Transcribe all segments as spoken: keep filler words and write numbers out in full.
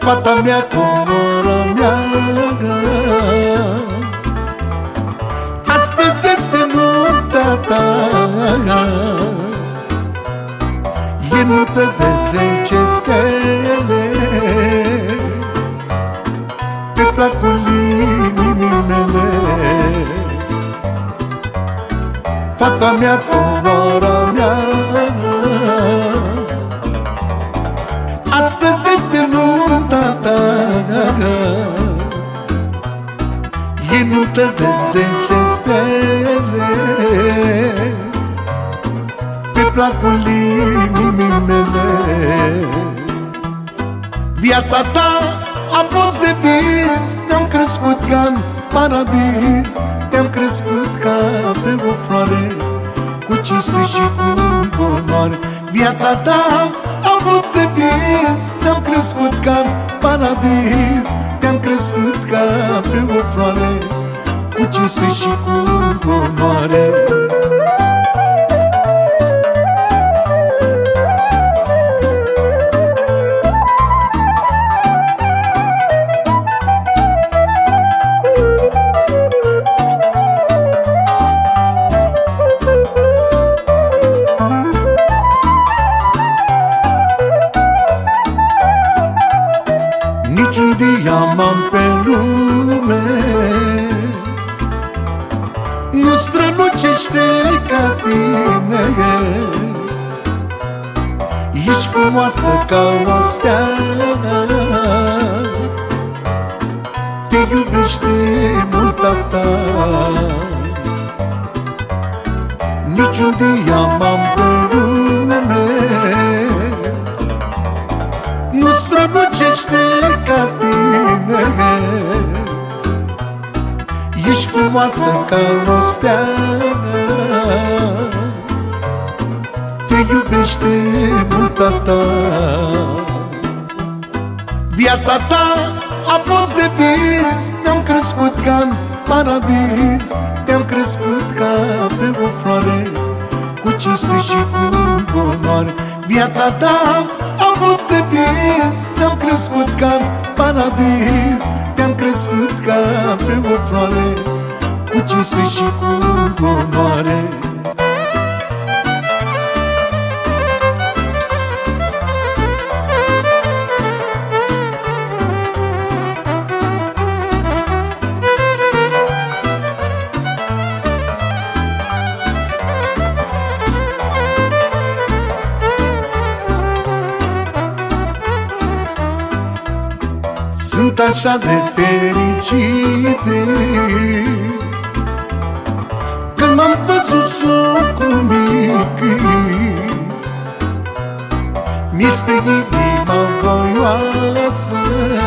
fata mea, comora mea. Astăzi este nunta ta, e nuntă de zece stele, pe placul inimii mele. Fata mea, comora mea, astăzi este nunta ta, e nuntă de zece stele, pe placul inimii mele. Viața ta a fost de vis, ne-am crescut ca-n paradis, te-am crescut ca pe o floare, cu cinste și cu onoare. Viața ta a fost de vis, ne-am crescut ca-n paradis, te-am crescut ca pe o floare, cu cinste și cu onoare. Niciun diamant pe lume nu strălucește ca tine. Ești frumoasă ca o stea, te iubește mult tata. Niciun diamant pe lume nu strălucește ca tine. Ești frumoasă ca o stea, te iubește mult tata. Viața ta a fost de vis, ne-am crescut ca-n paradis, te-am crescut ca pe o floare, cu cinste și cu onoare. Viața ta a fost de vis, ne-am crescut ca-n paradis, te-am crescut ca pe o floare, cu cinste și cu onoare. Sunt așa de fericite când m-am văzut socru mic. Mi-este inima voioasă,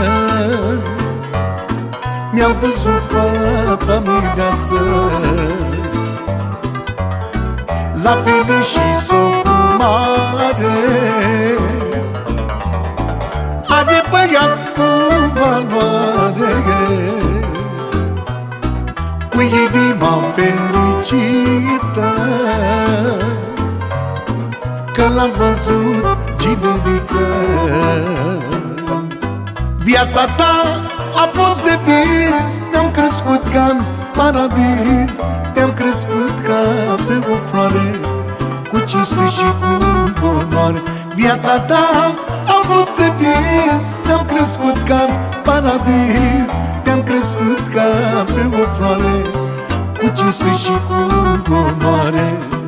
mi-am văzut fata mireasă. La fel și socru mare are băiat cu valoare, cu inima fericită că l-am văzut ginerică. Viața ta a fost de vis, ne-am crescut ca-n paradis, te-am crescut ca pe o floare, cu cinste și cu onoare. Viața ta a fost de vis, ne-am crescut ca-n paradis, te-am crescut ca pe o floare, cu cinste și cu onoare.